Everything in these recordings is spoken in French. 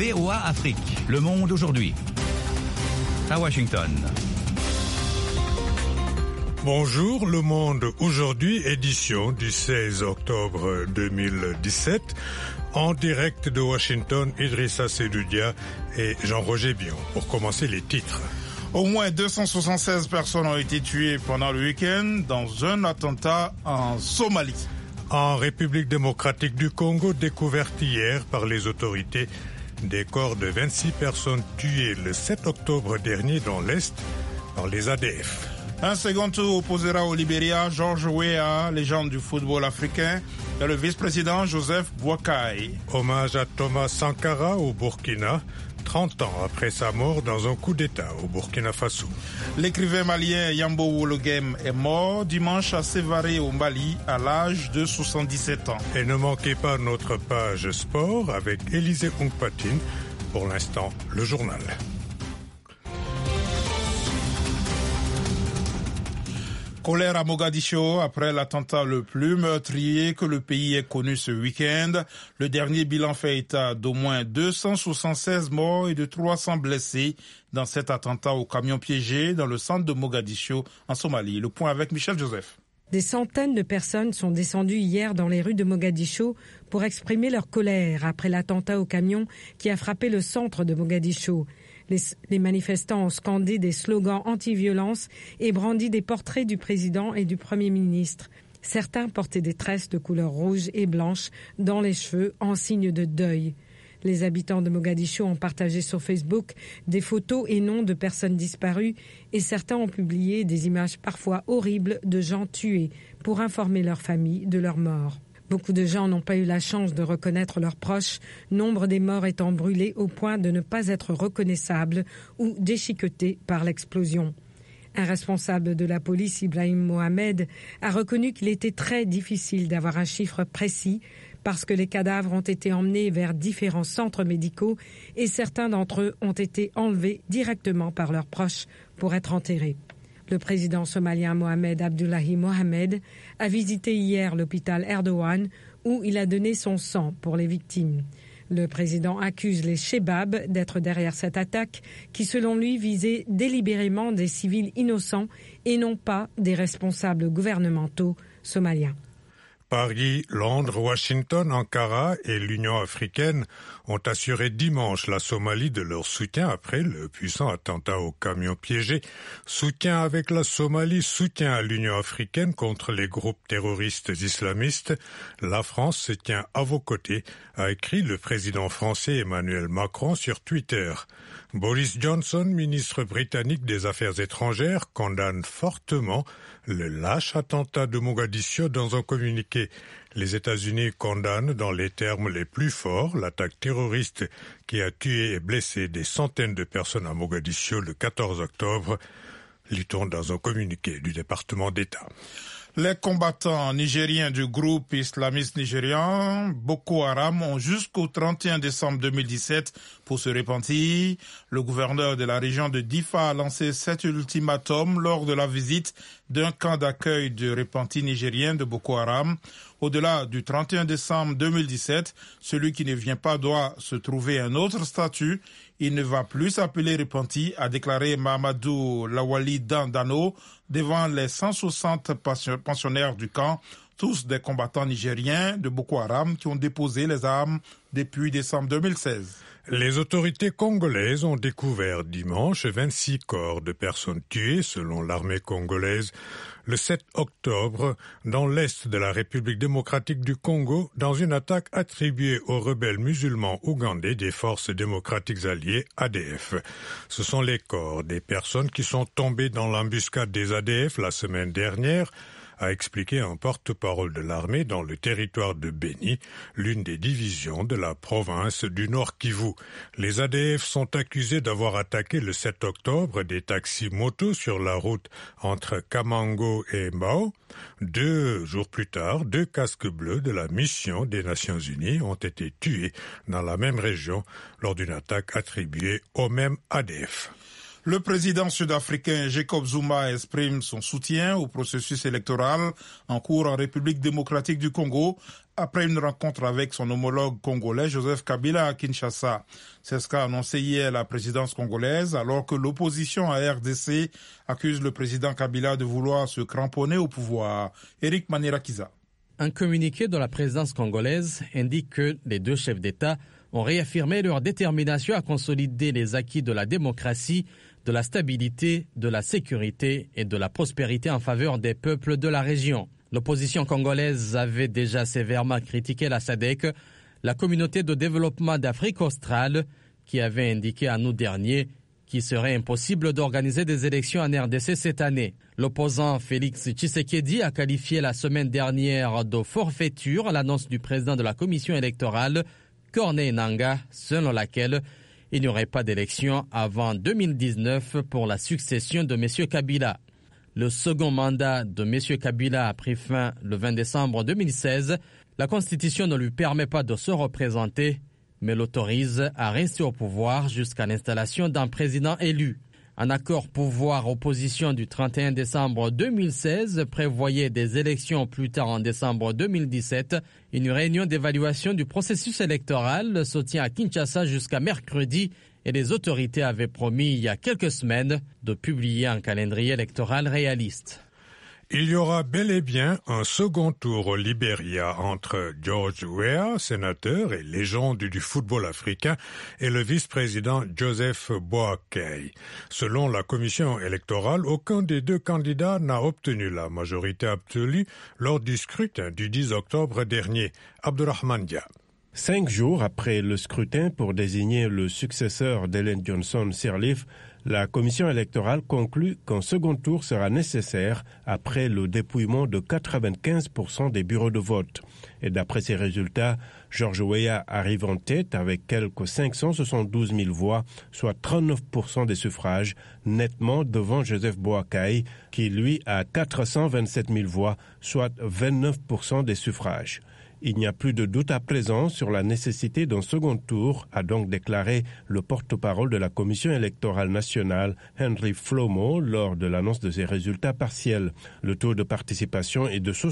VOA Afrique, le monde aujourd'hui. À Washington. Bonjour, le monde aujourd'hui, édition du 16 octobre 2017. En direct de Washington, Idrissa Sedoudia et Jean-Roger Bion. Pour commencer, les titres. Au moins 276 personnes ont été tuées pendant le week-end dans un attentat en Somalie. En République démocratique du Congo, découverte hier par les autorités des corps de 26 personnes tuées le 7 octobre dernier dans l'Est par les ADF. Un second tour opposera au Libéria George Weah, légende du football africain, et le vice-président Joseph Boakai. Hommage à Thomas Sankara au Burkina, 30 ans après sa mort dans un coup d'État au Burkina Faso. L'écrivain malien Yambo Wologem est mort dimanche à Sévaré au Mali à l'âge de 77 ans. Et ne manquez pas notre page sport avec Élisée Oungpatine. Pour l'instant, le journal. Colère à Mogadiscio après l'attentat le plus meurtrier que le pays ait connu ce week-end. Le dernier bilan fait état d'au moins 276 morts et de 300 blessés dans cet attentat au camion piégé dans le centre de Mogadiscio en Somalie. Le point avec Michel Joseph. Des centaines de personnes sont descendues hier dans les rues de Mogadiscio pour exprimer leur colère après l'attentat au camion qui a frappé le centre de Mogadiscio. Les manifestants ont scandé des slogans anti-violence et brandi des portraits du président et du premier ministre. Certains portaient des tresses de couleur rouge et blanche dans les cheveux en signe de deuil. Les habitants de Mogadiscio ont partagé sur Facebook des photos et noms de personnes disparues et certains ont publié des images parfois horribles de gens tués pour informer leurs familles de leur mort. Beaucoup de gens n'ont pas eu la chance de reconnaître leurs proches, nombre des morts étant brûlés au point de ne pas être reconnaissables ou déchiquetés par l'explosion. Un responsable de la police, Ibrahim Mohamed, a reconnu qu'il était très difficile d'avoir un chiffre précis parce que les cadavres ont été emmenés vers différents centres médicaux et certains d'entre eux ont été enlevés directement par leurs proches pour être enterrés. Le président somalien Mohamed Abdullahi Mohamed a visité hier l'hôpital Erdogan où il a donné son sang pour les victimes. Le président accuse les Chebab d'être derrière cette attaque qui, selon lui, visait délibérément des civils innocents et non pas des responsables gouvernementaux somaliens. Paris, Londres, Washington, Ankara et l'Union africaine ont assuré dimanche la Somalie de leur soutien après le puissant attentat au camion piégé. Soutien avec la Somalie, soutien à l'Union africaine contre les groupes terroristes islamistes. La France se tient à vos côtés, a écrit le président français Emmanuel Macron sur Twitter. Boris Johnson, ministre britannique des Affaires étrangères, condamne fortement le lâche attentat de Mogadiscio dans un communiqué. Les États-Unis condamnent dans les termes les plus forts l'attaque terroriste qui a tué et blessé des centaines de personnes à Mogadiscio le 14 octobre, lit-on dans un communiqué du département d'État. Les combattants nigériens du groupe islamiste nigérian Boko Haram ont jusqu'au 31 décembre 2017 pour se repentir. Le gouverneur de la région de Difa a lancé cet ultimatum lors de la visite d'un camp d'accueil de repentis nigériens de Boko Haram. Au-delà du 31 décembre 2017, celui qui ne vient pas doit se trouver un autre statut. Il ne va plus s'appeler repenti, a déclaré Mahamadou Lawali Dandano devant les 160 pensionnaires du camp, tous des combattants nigériens de Boko Haram qui ont déposé les armes depuis décembre 2016. Les autorités congolaises ont découvert dimanche 26 corps de personnes tuées, selon l'armée congolaise, le 7 octobre, dans l'est de la République démocratique du Congo, dans une attaque attribuée aux rebelles musulmans ougandais des forces démocratiques alliées ADF. Ce sont les corps des personnes qui sont tombées dans l'embuscade des ADF la semaine dernière, a expliqué un porte-parole de l'armée dans le territoire de Beni, l'une des divisions de la province du Nord Kivu. Les ADF sont accusés d'avoir attaqué le 7 octobre des taxis-motos sur la route entre Kamango et Mbao. 2 jours plus tard, 2 casques bleus de la mission des Nations Unies ont été tués dans la même région lors d'une attaque attribuée au même ADF. Le président sud-africain Jacob Zuma exprime son soutien au processus électoral en cours en République démocratique du Congo après une rencontre avec son homologue congolais Joseph Kabila à Kinshasa. C'est ce qu'a annoncé hier la présidence congolaise, alors que l'opposition à RDC accuse le président Kabila de vouloir se cramponner au pouvoir. Éric Manirakiza. Un communiqué de la présidence congolaise indique que les deux chefs d'État ont réaffirmé leur détermination à consolider les acquis de la démocratie, de la stabilité, de la sécurité et de la prospérité en faveur des peuples de la région. L'opposition congolaise avait déjà sévèrement critiqué la SADC, la communauté de développement d'Afrique australe, qui avait indiqué en août dernier qu'il serait impossible d'organiser des élections en RDC cette année. L'opposant Félix Tshisekedi a qualifié la semaine dernière de forfaiture l'annonce du président de la commission électorale, Corneille Nangaa, selon laquelle il n'y aurait pas d'élection avant 2019 pour la succession de M. Kabila. Le second mandat de M. Kabila a pris fin le 20 décembre 2016. La Constitution ne lui permet pas de se représenter, mais l'autorise à rester au pouvoir jusqu'à l'installation d'un président élu. Un accord pouvoir-opposition du 31 décembre 2016 prévoyait des élections plus tard en décembre 2017. Une réunion d'évaluation du processus électoral se tient à Kinshasa jusqu'à mercredi et les autorités avaient promis il y a quelques semaines de publier un calendrier électoral réaliste. Il y aura bel et bien un second tour au Libéria entre George Weah, sénateur et légende du football africain, et le vice-président Joseph Boakai. Selon la commission électorale, aucun des deux candidats n'a obtenu la majorité absolue lors du scrutin du 10 octobre dernier. Abdurrahman Dia. 5 jours après le scrutin pour désigner le successeur d'Ellen Johnson Sirleaf, la commission électorale conclut qu'un second tour sera nécessaire après le dépouillement de 95% des bureaux de vote. Et d'après ces résultats, George Weah arrive en tête avec quelques 572 000 voix, soit 39% des suffrages, nettement devant Joseph Boakai, qui lui a 427 000 voix, soit 29% des suffrages. Il n'y a plus de doute à présent sur la nécessité d'un second tour, a donc déclaré le porte-parole de la Commission électorale nationale, Henry Flomo, lors de l'annonce de ses résultats partiels. Le taux de participation est de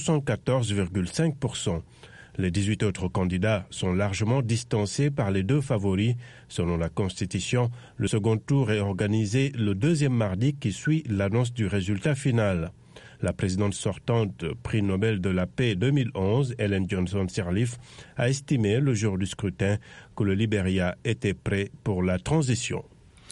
74,5%. Les 18 autres candidats sont largement distancés par les deux favoris. Selon la Constitution, le second tour est organisé le deuxième mardi qui suit l'annonce du résultat final. La présidente sortante, prix Nobel de la paix 2011, Ellen Johnson Sirleaf, a estimé le jour du scrutin que le Libéria était prêt pour la transition.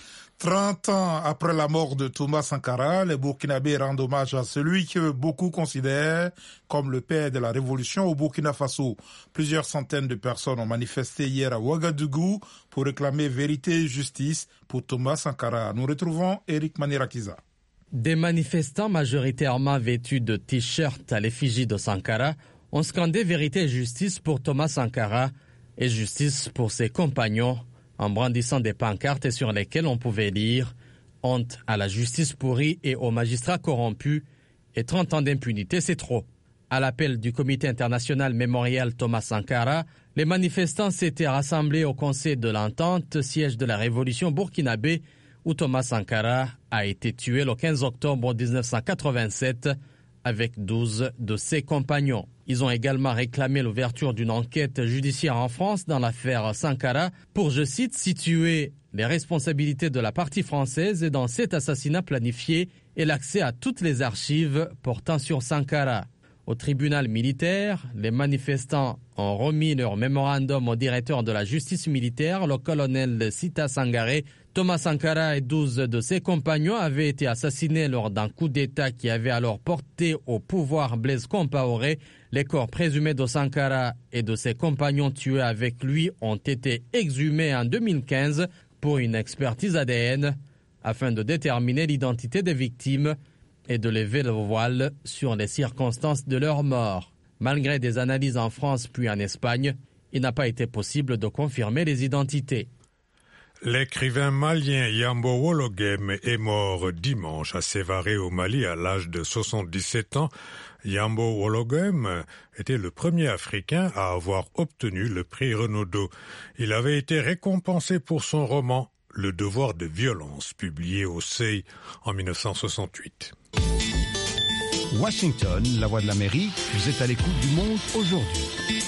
30 ans après la mort de Thomas Sankara, les Burkinabés rendent hommage à celui que beaucoup considèrent comme le père de la révolution au Burkina Faso. Plusieurs centaines de personnes ont manifesté hier à Ouagadougou pour réclamer vérité et justice pour Thomas Sankara. Nous retrouvons Éric Manirakiza. Des manifestants majoritairement vêtus de t-shirts à l'effigie de Sankara ont scandé vérité et justice pour Thomas Sankara et justice pour ses compagnons en brandissant des pancartes sur lesquelles on pouvait lire « Honte à la justice pourrie et aux magistrats corrompus et 30 ans d'impunité, c'est trop ». À l'appel du Comité international mémorial Thomas Sankara, les manifestants s'étaient rassemblés au Conseil de l'Entente, siège de la révolution burkinabé, où Thomas Sankara a été tué le 15 octobre 1987 avec 12 de ses compagnons. Ils ont également réclamé l'ouverture d'une enquête judiciaire en France dans l'affaire Sankara pour, je cite, situer les responsabilités de la partie française dans cet assassinat planifié et l'accès à toutes les archives portant sur Sankara. Au tribunal militaire, les manifestants ont remis leur mémorandum au directeur de la justice militaire, le colonel Sita Sangaré. Thomas Sankara et 12 de ses compagnons avaient été assassinés lors d'un coup d'État qui avait alors porté au pouvoir Blaise Compaoré. Les corps présumés de Sankara et de ses compagnons tués avec lui ont été exhumés en 2015 pour une expertise ADN afin de déterminer l'identité des victimes et de lever le voile sur les circonstances de leur mort. Malgré des analyses en France puis en Espagne, il n'a pas été possible de confirmer les identités. L'écrivain malien Yambo Wologem est mort dimanche à Sévaré au Mali à l'âge de 77 ans. Yambo Wologem était le premier Africain à avoir obtenu le prix Renaudot. Il avait été récompensé pour son roman « Le devoir de violence » publié au CEI en 1968. Washington, la voix de l'Amérique, vous êtes à l'écoute du monde aujourd'hui.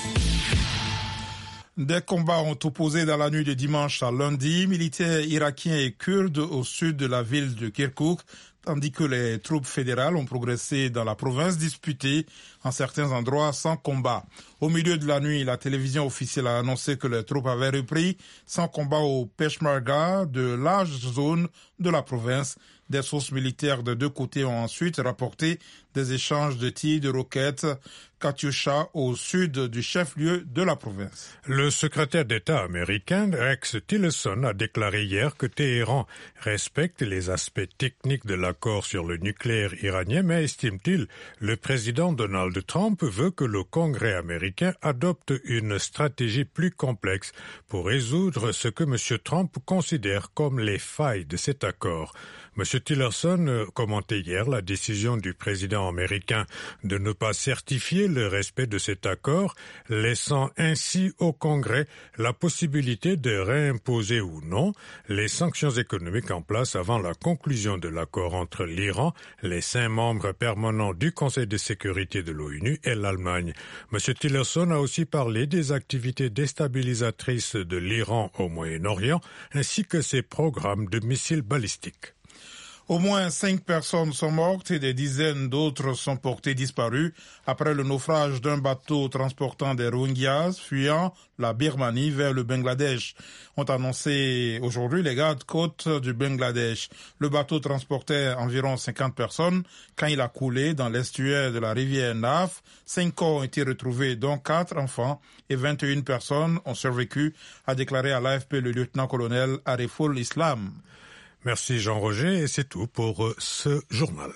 Des combats ont opposé dans la nuit de dimanche à lundi militaires irakiens et kurdes au sud de la ville de Kirkouk, tandis que les troupes fédérales ont progressé dans la province disputée en certains endroits sans combat. Au milieu de la nuit, la télévision officielle a annoncé que les troupes avaient repris sans combat au Peshmerga de larges zones de la province. Des sources militaires de deux côtés ont ensuite rapporté des échanges de tirs de roquettes Katyusha au sud du chef-lieu de la province. Le secrétaire d'État américain Rex Tillerson a déclaré hier que Téhéran respecte les aspects techniques de l'accord sur le nucléaire iranien, mais estime-t-il, le président Donald Trump veut que le Congrès américain adopte une stratégie plus complexe pour résoudre ce que M. Trump considère comme les failles de cet accord. M. Tillerson commentait hier la décision du président américain de ne pas certifier le respect de cet accord, laissant ainsi au Congrès la possibilité de réimposer ou non les sanctions économiques en place avant la conclusion de l'accord entre l'Iran, les 5 membres permanents du Conseil de sécurité de l'ONU et l'Allemagne. M. Tillerson a aussi parlé des activités déstabilisatrices de l'Iran au Moyen-Orient ainsi que ses programmes de missiles balistiques. Au moins 5 personnes sont mortes et des dizaines d'autres sont portées disparues après le naufrage d'un bateau transportant des Rohingyas fuyant la Birmanie vers le Bangladesh, ont annoncé aujourd'hui les gardes-côtes du Bangladesh. Le bateau transportait environ 50 personnes quand il a coulé dans l'estuaire de la rivière Naf. 5 corps ont été retrouvés, dont 4 enfants, et 21 personnes ont survécu, a déclaré à l'AFP le lieutenant-colonel Ariful Islam. Merci Jean-Roger et c'est tout pour ce journal.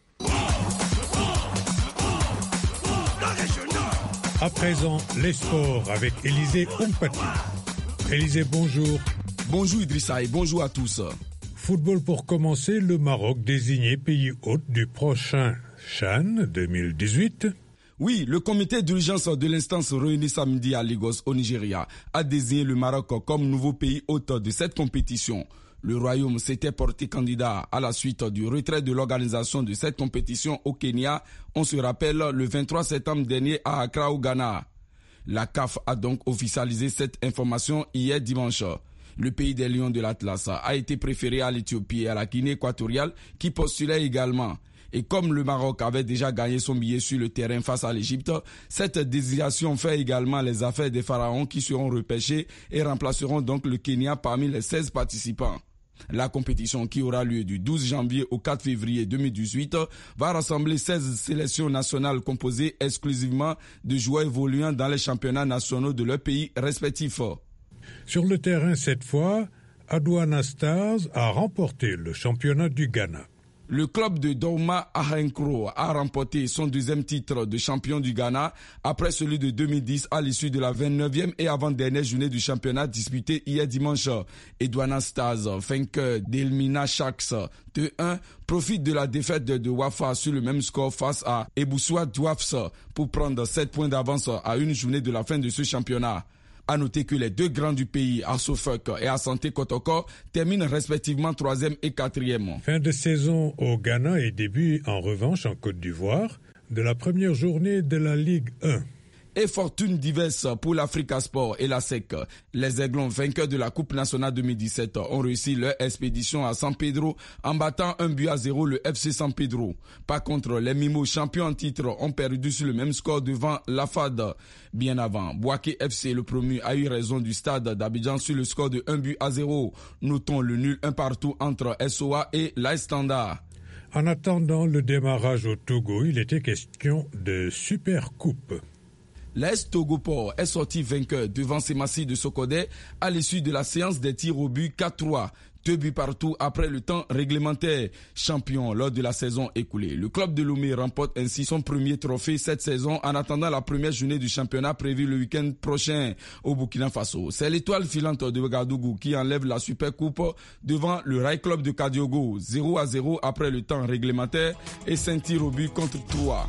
À présent, les sports avec Élisée Ompati. Élisée, bonjour. Bonjour Idrissa et bonjour à tous. Football pour commencer, le Maroc désigné pays hôte du prochain CHAN 2018. Oui, le comité d'urgence de l'instance réunie samedi à Lagos au Nigeria a désigné le Maroc comme nouveau pays hôte de cette compétition. Le Royaume s'était porté candidat à la suite du retrait de l'organisation de cette compétition au Kenya, on se rappelle, le 23 septembre dernier à Accra au Ghana. La CAF a donc officialisé cette information hier dimanche. Le pays des Lions de l'Atlas a été préféré à l'Éthiopie et à la Guinée équatoriale qui postulaient également. Et comme le Maroc avait déjà gagné son billet sur le terrain face à l'Égypte, cette désignation fait également les affaires des pharaons qui seront repêchés et remplaceront donc le Kenya parmi les 16 participants. La compétition qui aura lieu du 12 janvier au 4 février 2018 va rassembler 16 sélections nationales composées exclusivement de joueurs évoluant dans les championnats nationaux de leurs pays respectifs. Sur le terrain cette fois, Aduana Stars a remporté le championnat du Ghana. Le club de Douma Ahenkro a remporté son deuxième titre de champion du Ghana après celui de 2010 à l'issue de la 29e et avant-dernière journée du championnat disputée hier dimanche. Aduana Stars, vainqueur d'Elmina Sharks 2-1, profite de la défaite de Wafa sur le même score face à Ebusua Dwarfs pour prendre 7 points d'avance à une journée de la fin de ce championnat. À noter que les deux grands du pays, Asofek et Asante Kotoko, terminent respectivement 3e et 4e. Fin de saison au Ghana et début en revanche en Côte d'Ivoire de la première journée de la Ligue 1. Et fortune diverse pour l'Africa Sport et la SEC. Les Aiglons, vainqueurs de la Coupe nationale 2017, ont réussi leur expédition à San Pedro en battant 1-0 le FC San Pedro. Par contre, les Mimos, champions en titre, ont perdu sur le même score devant la FAD. Bien avant, Bouaké FC, le promu, a eu raison du stade d'Abidjan sur le score de 1-0. Notons le nul 1-1 entre SOA et l'AS Standard. En attendant le démarrage au Togo, il était question de Super Coupe. L'AS Togoport est sorti vainqueur devant Semassi de Sokodé à l'issue de la séance des tirs au but 4-3. 2 buts partout après le temps réglementaire. Champion lors de la saison écoulée, le club de Lomé remporte ainsi son premier trophée cette saison en attendant la première journée du championnat prévue le week-end prochain au Burkina Faso. C'est l'étoile filante de Ouagadougou qui enlève la Super Coupe devant le Rail Club de Kadiogo. 0-0 après le temps réglementaire et 5 tirs au but contre 3.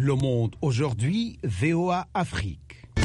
Le Monde aujourd'hui, VOA Afrique.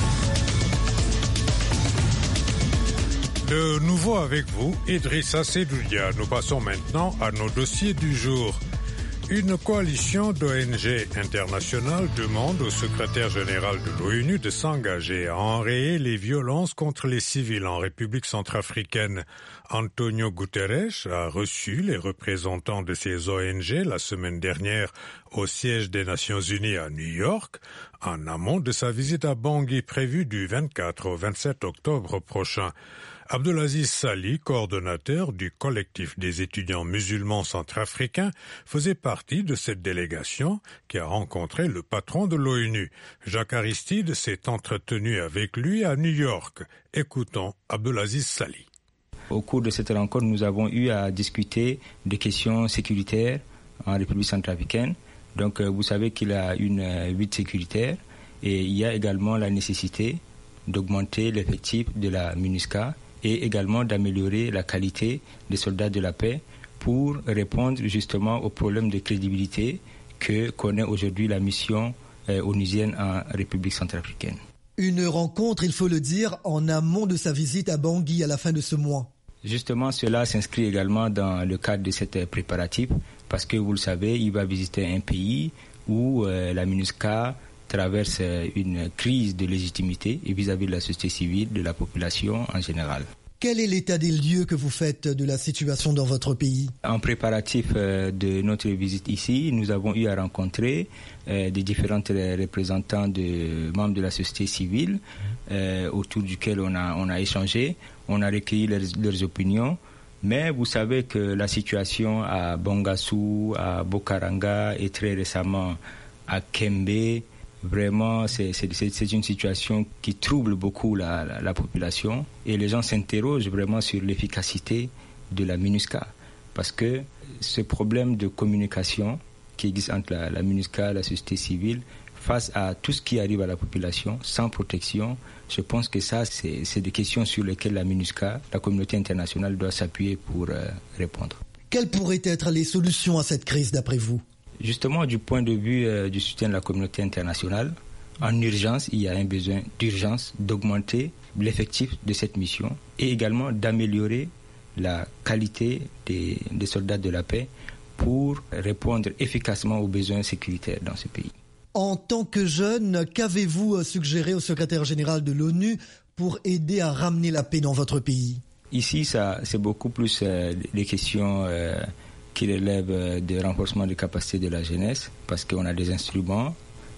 De nouveau avec vous, Idrissa Sedoudia. Nous passons maintenant à nos dossiers du jour. Une coalition d'ONG internationales demande au secrétaire général de l'ONU de s'engager à enrayer les violences contre les civils en République centrafricaine. Antonio Guterres a reçu les représentants de ces ONG la semaine dernière au siège des Nations Unies à New York, en amont de sa visite à Bangui prévue du 24 au 27 octobre prochain. Abdelaziz Sali, coordonnateur du collectif des étudiants musulmans centrafricains, faisait partie de cette délégation qui a rencontré le patron de l'ONU. Jacques Aristide s'est entretenu avec lui à New York. Écoutons Abdelaziz Sali. Au cours de cette rencontre, nous avons eu à discuter des questions sécuritaires en République centrafricaine. Donc, vous savez qu'il y a une lutte sécuritaire et il y a également la nécessité d'augmenter l'effectif de la MINUSCA et également d'améliorer la qualité des soldats de la paix pour répondre justement aux problèmes de crédibilité que connaît aujourd'hui la mission onusienne en République centrafricaine. Une rencontre, il faut le dire, en amont de sa visite à Bangui à la fin de ce mois. Justement, cela s'inscrit également dans le cadre de cette préparatif parce que vous le savez, il va visiter un pays où la MINUSCA traverse une crise de légitimité vis-à-vis de la société civile, de la population en général. Quel est l'état des lieux que vous faites de la situation dans votre pays? En préparatif de notre visite ici, nous avons eu à rencontrer des différents représentants de membres de la société civile autour duquel on a échangé, on a recueilli leurs opinions. Mais vous savez que la situation à Bangassou, à Bokaranga et très récemment à Kembe, vraiment, c'est une situation qui trouble beaucoup la population et les gens s'interrogent vraiment sur l'efficacité de la MINUSCA parce que ce problème de communication qui existe entre la MINUSCA et la société civile face à tout ce qui arrive à la population sans protection, je pense que ça, c'est des questions sur lesquelles la MINUSCA, la communauté internationale, doit s'appuyer pour répondre. Quelles pourraient être les solutions à cette crise d'après vous? Justement, du point de vue du soutien de la communauté internationale, en urgence, il y a un besoin d'urgence d'augmenter l'effectif de cette mission et également d'améliorer la qualité des soldats de la paix pour répondre efficacement aux besoins sécuritaires dans ce pays. En tant que jeune, qu'avez-vous suggéré au secrétaire général de l'ONU pour aider à ramener la paix dans votre pays? Ici, c'est beaucoup plus les questions qui relève du renforcement des capacités de la jeunesse, parce qu'on a des instruments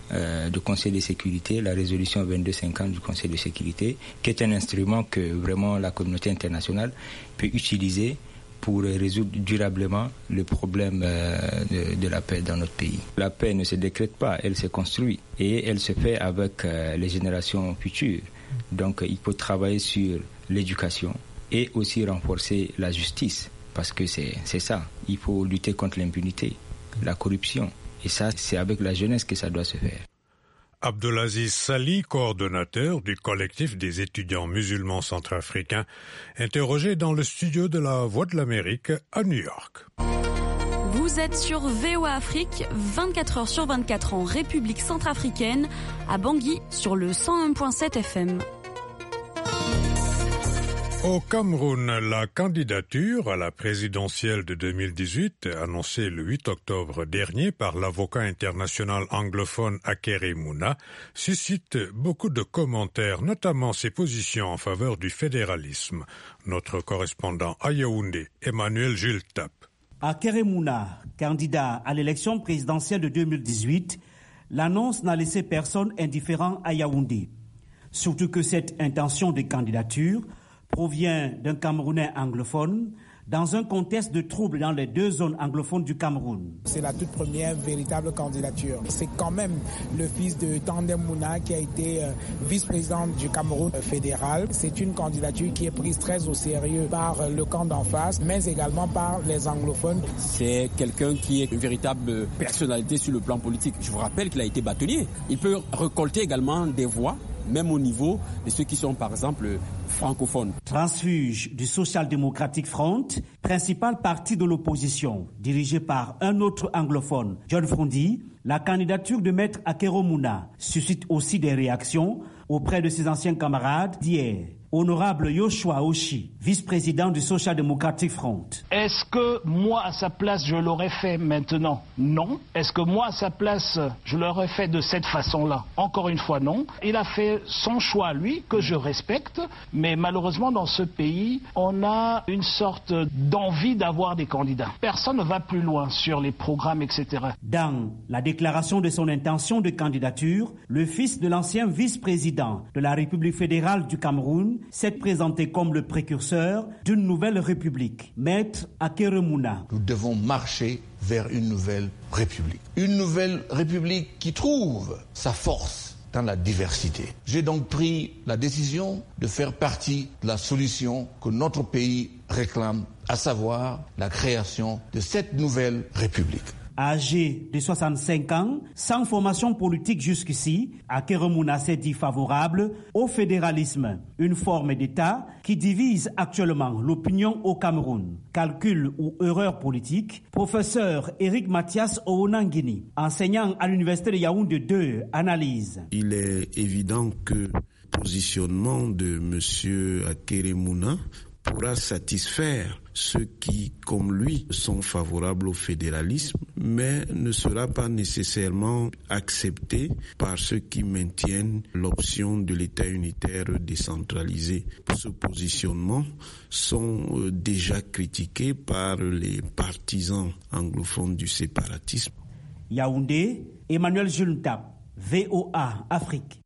du Conseil de sécurité, la résolution 2250 du Conseil de sécurité, qui est un instrument que vraiment la communauté internationale peut utiliser pour résoudre durablement le problème de la paix dans notre pays. La paix ne se décrète pas, elle se construit et elle se fait avec les générations futures. Donc il faut travailler sur l'éducation et aussi renforcer la justice. Parce que c'est ça, il faut lutter contre l'impunité, la corruption. Et ça, c'est avec la jeunesse que ça doit se faire. Abdelaziz Sali, coordonnateur du collectif des étudiants musulmans centrafricains, interrogé dans le studio de la Voix de l'Amérique à New York. Vous êtes sur VOA Afrique, 24 heures sur 24 en République centrafricaine, à Bangui sur le 101.7 FM. Au Cameroun, la candidature à la présidentielle de 2018, annoncée le 8 octobre dernier par l'avocat international anglophone Akere Mouna, suscite beaucoup de commentaires, notamment ses positions en faveur du fédéralisme. Notre correspondant à Yaoundé, Emmanuel Jultap. Akere Mouna, candidat à l'élection présidentielle de 2018, l'annonce n'a laissé personne indifférent à Yaoundé. Surtout que cette intention de candidature provient d'un Camerounais anglophone dans un contexte de troubles dans les deux zones anglophones du Cameroun. C'est la toute première véritable candidature. C'est quand même le fils de Tandem Mouna qui a été vice-président du Cameroun fédéral. C'est une candidature qui est prise très au sérieux par le camp d'en face, mais également par les anglophones. C'est quelqu'un qui est une véritable personnalité sur le plan politique. Je vous rappelle qu'il a été bâtonnier. Il peut récolter également des voix, même au niveau de ceux qui sont par exemple francophone. Transfuge du Social Democratic Front, principal parti de l'opposition, dirigé par un autre anglophone, John Frondi, la candidature de Maître Akero Mouna suscite aussi des réactions auprès de ses anciens camarades d'hier. Honorable Yoshua Oshi, vice-président du Social Democratic Front. Est-ce que moi, à sa place, je l'aurais fait maintenant? Non. Est-ce que moi, à sa place, je l'aurais fait de cette façon-là? Encore une fois, non. Il a fait son choix, lui, que je respecte, mais malheureusement, dans ce pays, on a une sorte d'envie d'avoir des candidats. Personne ne va plus loin sur les programmes, etc. Dans la déclaration de son intention de candidature, le fils de l'ancien vice-président de la République fédérale du Cameroun s'est présenté comme le précurseur d'une nouvelle république, Maître Akero Mouna. Nous devons marcher vers une nouvelle république. Une nouvelle république qui trouve sa force dans la diversité. J'ai donc pris la décision de faire partie de la solution que notre pays réclame, à savoir la création de cette nouvelle république. Âgé de 65 ans, sans formation politique jusqu'ici, Akero Mouna s'est dit favorable au fédéralisme, une forme d'État qui divise actuellement l'opinion au Cameroun. Calcul ou erreur politique, professeur Eric Mathias Oonangini, enseignant à l'université de Yaoundé 2, analyse. Il est évident que le positionnement de M. Akero Mouna pourra satisfaire ceux qui, comme lui, sont favorables au fédéralisme, mais ne sera pas nécessairement accepté par ceux qui maintiennent l'option de l'État unitaire décentralisé. Ce positionnement sont déjà critiqués par les partisans anglophones du séparatisme. Yaoundé, Emmanuel Juntap, VOA Afrique.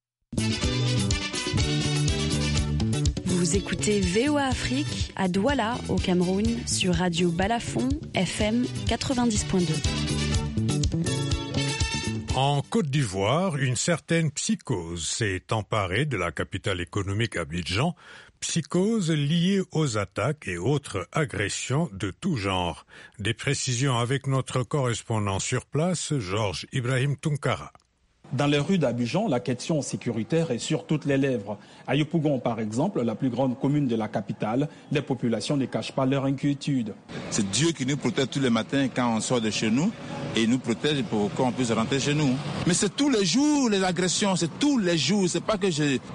Vous écoutez VOA Afrique à Douala, au Cameroun, sur Radio Balafon, FM 90.2. En Côte d'Ivoire, une certaine psychose s'est emparée de la capitale économique Abidjan, psychose liée aux attaques et autres agressions de tout genre. Des précisions avec notre correspondant sur place, Georges Ibrahim Tunkara. Dans les rues d'Abidjan, la question sécuritaire est sur toutes les lèvres. À Yopougon, par exemple, la plus grande commune de la capitale, les populations ne cachent pas leur inquiétude. C'est Dieu qui nous protège tous les matins quand on sort de chez nous et il nous protège pour qu'on puisse rentrer chez nous. Mais c'est tous les jours les agressions, c'est tous les jours. C'est pas que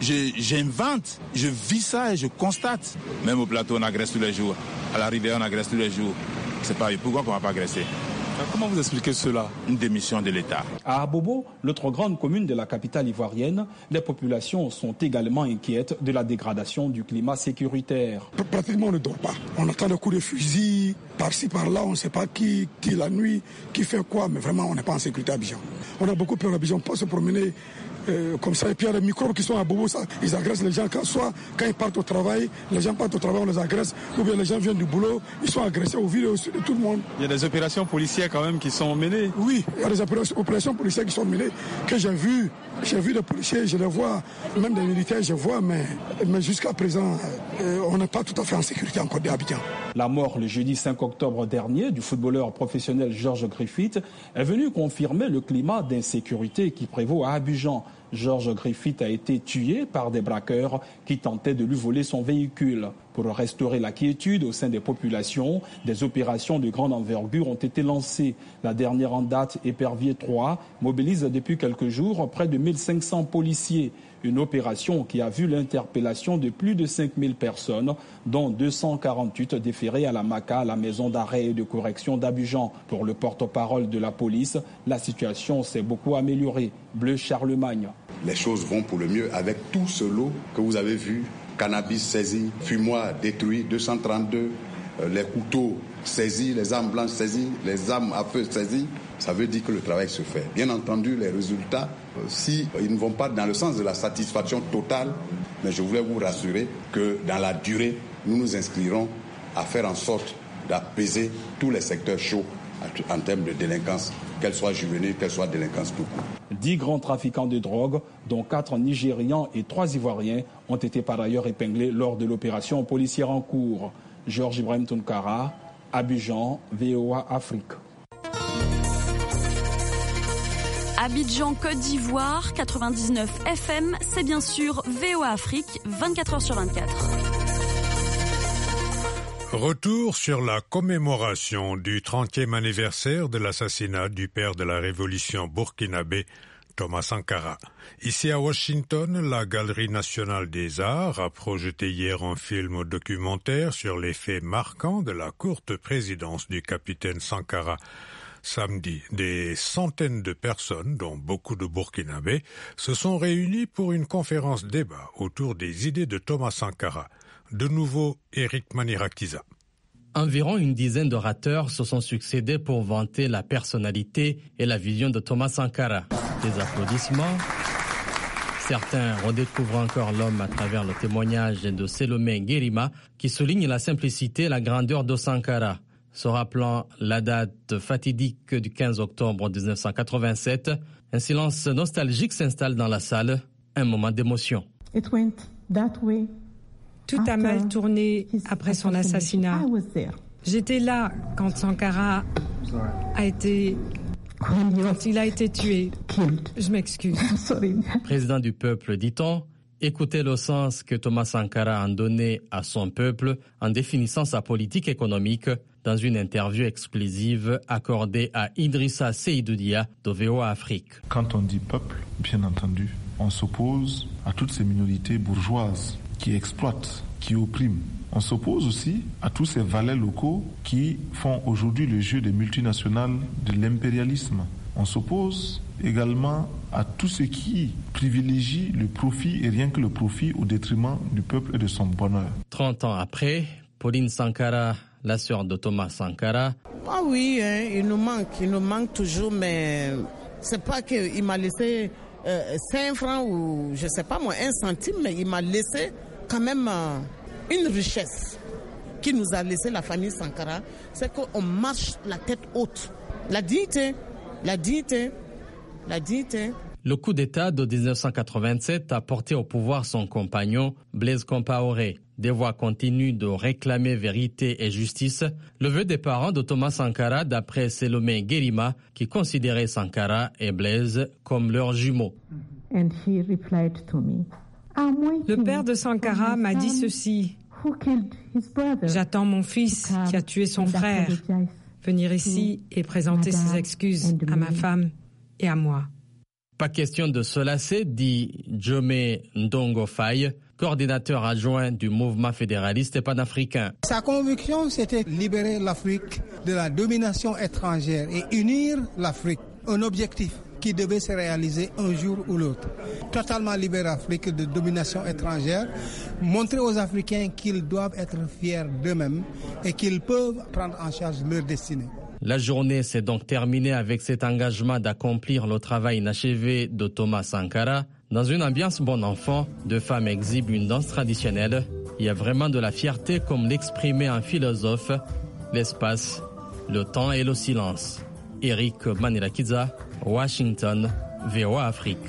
j'invente, je vis ça et je constate. Même au plateau, on agresse tous les jours. À la rivière, on agresse tous les jours. C'est pas à Yopougon qu'on va pas agresser. Comment vous expliquez cela? Une démission de l'État. À Abobo, l'autre grande commune de la capitale ivoirienne, les populations sont également inquiètes de la dégradation du climat sécuritaire. Pratiquement, on ne dort pas. On entend des coups de fusil, par-ci, par-là, on ne sait pas qui la nuit, qui fait quoi, mais vraiment, on n'est pas en sécurité à Abidjan. On a beaucoup peur à Abidjan, pas se promener comme ça. Et puis il y a les microbes qui sont à Bobo, ça, ils agressent les gens. Soit quand ils partent au travail, les gens partent au travail, on les agresse. Ou bien les gens viennent du boulot, ils sont agressés au vu de tout le monde. Il y a des opérations policières quand même qui sont menées. Oui, il y a des opérations policières qui sont menées, que j'ai vu. J'ai vu des policiers, je les vois, même des militaires, je vois, mais jusqu'à présent, on n'est pas tout à fait en sécurité en Côte d'Abidjan. La mort le jeudi 5 octobre dernier du footballeur professionnel Georges Griffith est venue confirmer le climat d'insécurité qui prévaut à Abidjan. Georges Griffith a été tué par des braqueurs qui tentaient de lui voler son véhicule. Pour restaurer la quiétude au sein des populations, des opérations de grande envergure ont été lancées. La dernière en date, Épervier 3, mobilise depuis quelques jours près de 1500 policiers. Une opération qui a vu l'interpellation de plus de 5000 personnes, dont 248 déférées à la MACA, la maison d'arrêt et de correction d'Abidjan. Pour le porte-parole de la police, la situation s'est beaucoup améliorée. Bleu Charlemagne. Les choses vont pour le mieux avec tout ce lot que vous avez vu. Cannabis saisi, fumoir détruit, 232, les couteaux saisis, les armes blanches saisies, les armes à feu saisies. Ça veut dire que le travail se fait. Bien entendu, les résultats, ils ne vont pas dans le sens de la satisfaction totale, mais je voulais vous rassurer que dans la durée, nous nous inscrirons à faire en sorte d'apaiser tous les secteurs chauds en termes de délinquance, qu'elle soit juvénile, qu'elle soit délinquance tout court. 10 grands trafiquants de drogue, dont 4 Nigérians et 3 Ivoiriens, ont été par ailleurs épinglés lors de l'opération policière en cours. Georges Ibrahim Tunkara, Abidjan, VOA Afrique. Abidjan, Côte d'Ivoire, 99 FM, c'est bien sûr VOA Afrique, 24h sur 24. Retour sur la commémoration du 30e anniversaire de l'assassinat du père de la révolution burkinabé, Thomas Sankara. Ici à Washington, la Galerie nationale des arts a projeté hier un film documentaire sur les faits marquants de la courte présidence du capitaine Sankara. Samedi, des centaines de personnes, dont beaucoup de Burkinabés, se sont réunies pour une conférence débat autour des idées de Thomas Sankara. De nouveau, Eric Manirakiza. Environ une dizaine d'orateurs se sont succédés pour vanter la personnalité et la vision de Thomas Sankara. Des applaudissements. Certains redécouvrent encore l'homme à travers le témoignage de Selomé Guérima qui souligne la simplicité et la grandeur de Sankara. Se rappelant la date fatidique du 15 octobre 1987, un silence nostalgique s'installe dans la salle, un moment d'émotion. Tout a mal tourné après son assassinat. J'étais là quand Sankara quand il a été tué. Je m'excuse. Président du peuple, dit-on, écoutez le sens que Thomas Sankara a donné à son peuple en définissant sa politique économique dans une interview exclusive accordée à Idrissa Seydoudia de VOA Afrique. Quand on dit peuple, bien entendu, on s'oppose à toutes ces minorités bourgeoises qui exploitent, qui oppriment. On s'oppose aussi à tous ces valets locaux qui font aujourd'hui le jeu des multinationales de l'impérialisme. On s'oppose également à tout ce qui privilégie le profit et rien que le profit au détriment du peuple et de son bonheur. 30 ans après, Pauline Sankara, la sœur de Thomas Sankara. Ah oui, il nous manque toujours, mais c'est pas qu'il m'a laissé 5 francs ou je sais pas moi, 1 centime, mais il m'a laissé quand même une richesse qui nous a laissé la famille Sankara, c'est qu'on marche la tête haute. La dignité. Le coup d'État de 1987 a porté au pouvoir son compagnon Blaise Compaoré. Des voix continuent de réclamer vérité et justice. Le vœu des parents de Thomas Sankara, d'après Selomé Guérima, qui considérait Sankara et Blaise comme leurs jumeaux. Le père de Sankara m'a dit ceci. J'attends mon fils qui a tué son frère venir ici et présenter ses excuses à ma femme et à moi. Pas question de se lasser, dit Jomé Ndongo Faye, coordinateur adjoint du mouvement fédéraliste et panafricain. Sa conviction, c'était libérer l'Afrique de la domination étrangère et unir l'Afrique. Un objectif qui devait se réaliser un jour ou l'autre. Totalement libérer l'Afrique de domination étrangère, montrer aux Africains qu'ils doivent être fiers d'eux-mêmes et qu'ils peuvent prendre en charge leur destinée. La journée s'est donc terminée avec cet engagement d'accomplir le travail inachevé de Thomas Sankara. Dans une ambiance bon enfant, deux femmes exhibent une danse traditionnelle. Il y a vraiment de la fierté comme l'exprimait un philosophe, l'espace, le temps et le silence. Eric Manirakiza, Washington, VOA Afrique.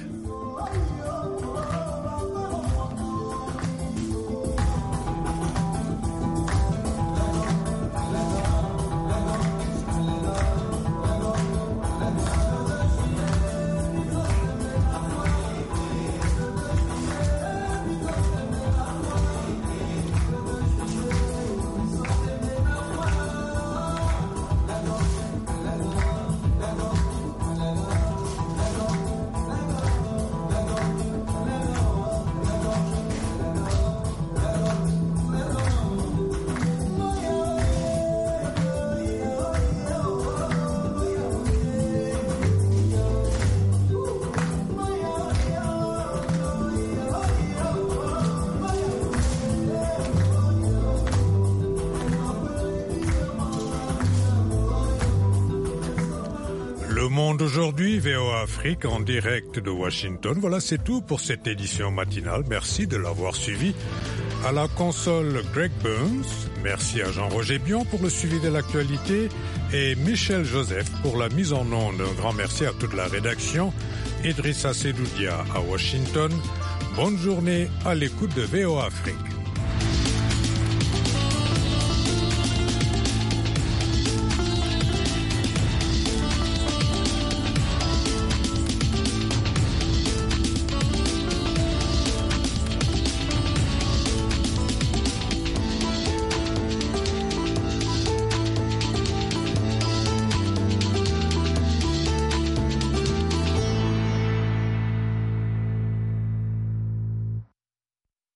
Aujourd'hui, VOA Afrique en direct de Washington. Voilà, c'est tout pour cette édition matinale. Merci de l'avoir suivi. À la console, Greg Burns. Merci à Jean-Roger Bion pour le suivi de l'actualité et Michel Joseph pour la mise en onde. Un grand merci à toute la rédaction. Idrissa Seydoudia à Washington. Bonne journée à l'écoute de VOA Afrique.